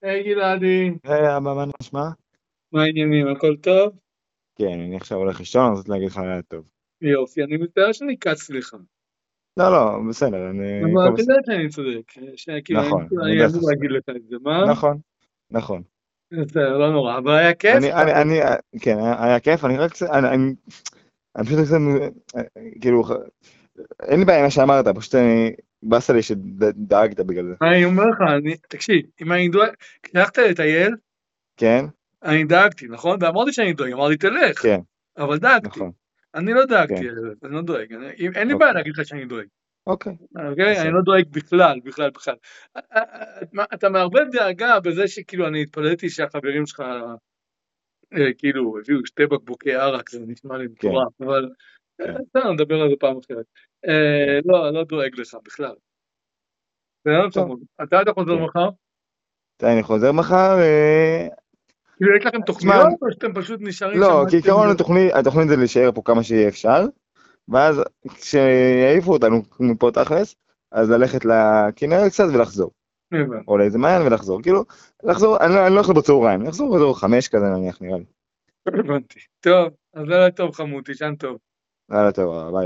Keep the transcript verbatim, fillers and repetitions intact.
היי גלעדי, היי אבא, מה נשמע? מה העניינים? הכל טוב? כן, אני עכשיו הולך לישון, אני רוצה להגיד לך היה טוב. יופי, אני מצטער שאני כץ לך. לא, לא, בסדר, אני... אבל הכל אתה יודע בסדר. שאני צודק, שכאילו אני נכון, אני אני יודע שאתה אמור צודק. להגיד לך את זה, מה? נכון, נכון. בסדר, לא נורא, אבל היה כיף? אני, אני, אני, כן, היה, היה כיף, אני רק, אני, אני, אני פשוט, קצת, אה, כאילו, אין לי בעיה עם מה שאמרת, פשוט אני, באסה לי שדאגת בגלל זה. אני אומר לך, אני- תקשיב, אם אני דואג, כשהלכת לטייל, כן? אני דאגתי, נכון? ואמרתי שאני דואג, אמרתי תלך, כן, אבל דאגתי. נכון, אני לא כן, דאגתי, אני לא דואג, אני- אם- אין לי בעיה אוקיי, להגיד לך שאני דואג. אוקיי, אוקיי? אני בסדר. לא דואג בכלל, בכלל, בכלל. אתה אתה מערבב דאגה בזה שכאילו אני התפלאתי שהחברים שלך אה, כאילו הביאו שתי בקבוקי ערק, זה נשמע לי כן, מטורף, אבל אה, כן, בסדר, נדבר על זה פעם אחרת. כן. אה, לא, לא דואג לך בכלל. בסדר, טוב, חמוד. אתה אתה חוזר כן. מחר? אני חוזר מחר, אה, כאילו יש לכם תשמע, תוכניות או שאתם פשוט נשארים שם לא, עד שאתם... כעיקרון התוכנית, התוכנית זה להישאר פה כמה שיהיה אפשר. ואז כשיעיפו אותנו מפה תכלס, אז ללכת לכנרת קצת ולחזור. הבנתי, או לאיזה מעיין ולחזור. כאילו, לחזור, אני לא, אני לא אחזור בצהריים, אני אחזור באזור חמש כזה נניח נראה לי. הבנתי. טוב, אז לילה טוב חמוד, תישן טוב. לילה טוב, ביי.